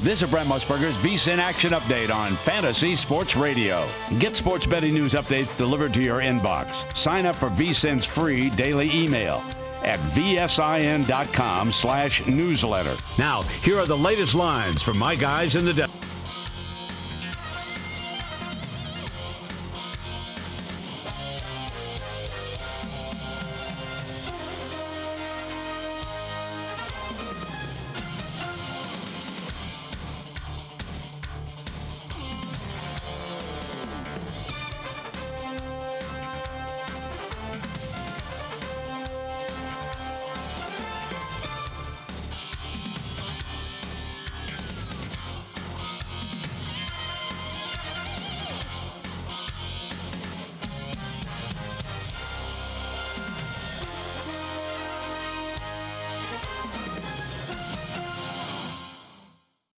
This is Brent Musburger's VSiN Action Update on Fantasy Sports Radio. Get sports betting news updates delivered to your inbox. Sign up for VSiN's free daily email at vsin.com/newsletter. Now, here are the latest lines from my guys in the